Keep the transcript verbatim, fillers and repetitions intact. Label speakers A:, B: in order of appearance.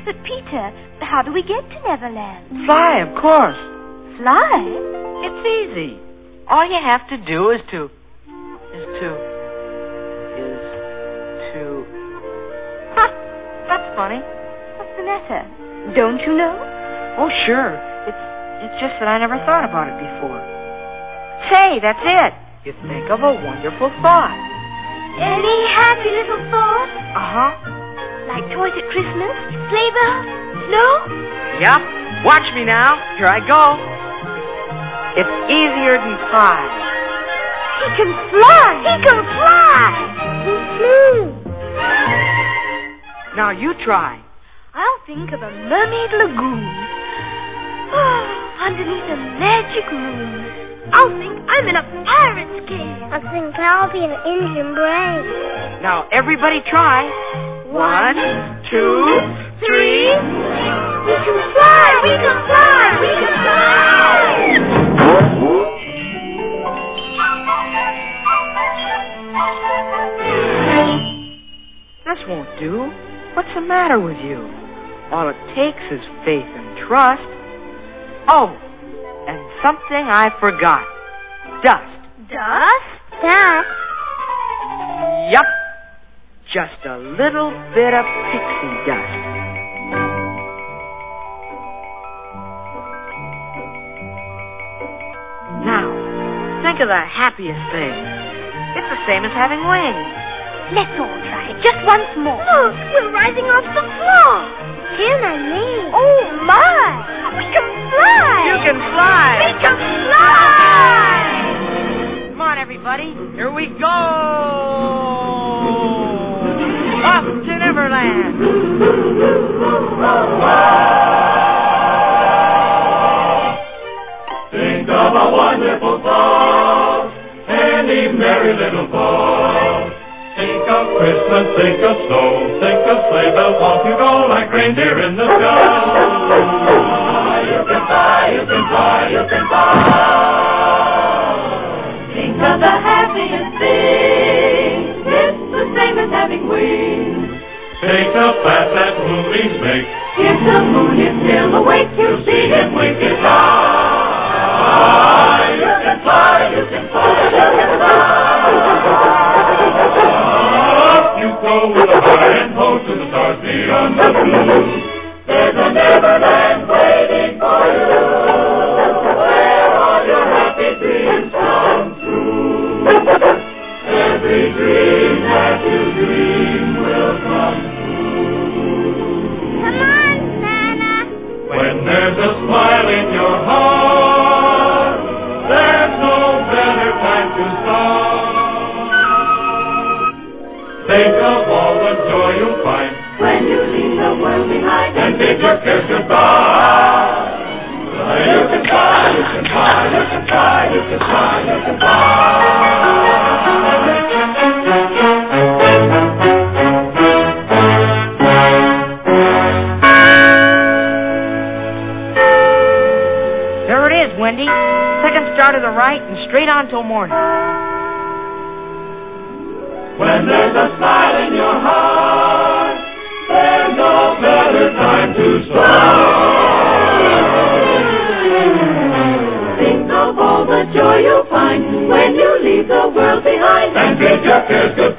A: But, Peter, how do we get to Neverland?
B: Fly, of course.
A: Fly?
B: It's easy. All you have to do is to... is to... is to... Ha! That's funny.
A: What's the matter? Don't you know?
B: Oh, sure. It's, it's just that I never thought about it before. Say, that's it. You think of a wonderful thought.
A: Any happy little thought?
B: Uh-huh.
A: Like toys at Christmas? Sleigh bells? Snow?
B: Yep. Watch me now. Here I go. It's easier than pie.
A: He can fly! He can fly! He flew!
B: Now you try.
A: I'll think of a mermaid lagoon. Oh, underneath a magic room. I'll think I'm in a pirate's cave.
C: I think I'll be an engine brave.
B: Now everybody try. One, two, three.
A: We can fly! We can fly! We can fly!
B: This won't do. What's the matter with you? All it takes is faith and trust. Oh, and something I forgot. Dust.
A: Dust?
C: Dust?
B: Yup. Just a little bit of pixie dust. Now, think of the happiest thing. It's the same as having wings.
A: Let's all try it just once more.
C: Look, we're rising off the floor. Can I leave?
A: Oh, my! We can fly!
B: You can fly!
A: We can fly!
B: Come on, everybody. Here we go! Up to Neverland!
D: Think of a wonderful thought, any merry little thought. Think of Christmas, think of snow, think of sleigh bells, off you go like reindeer in the sky. You can fly, you can fly, you can fly.
E: Think of the happiest thing, it's the same as having wings.
D: Think how fast that moonbeams make.
E: If the moon is still awake, you'll see him wink his
D: eye. You can fly, you can fly, you can fly. You go with a high and ho to the stars beyond the blue.
E: There's a Neverland waiting for you, where all your happy dreams come true. Every dream that you dream will come true.
C: Come on, Santa.
D: When there's a smile in your heart, there's no better time to start. Think of all the joy you'll find
E: when you leave the world behind
D: and bid your cares goodbye. You can fly, you can fly, you can fly, you can fly, you can fly.
B: There it is, Wendy. Second star to the right and straight on till morning.
D: When there's a smile in your heart, there's no better time to start.
E: Think of all the joy you'll find when you leave the world behind
D: and bid your cares goodbye.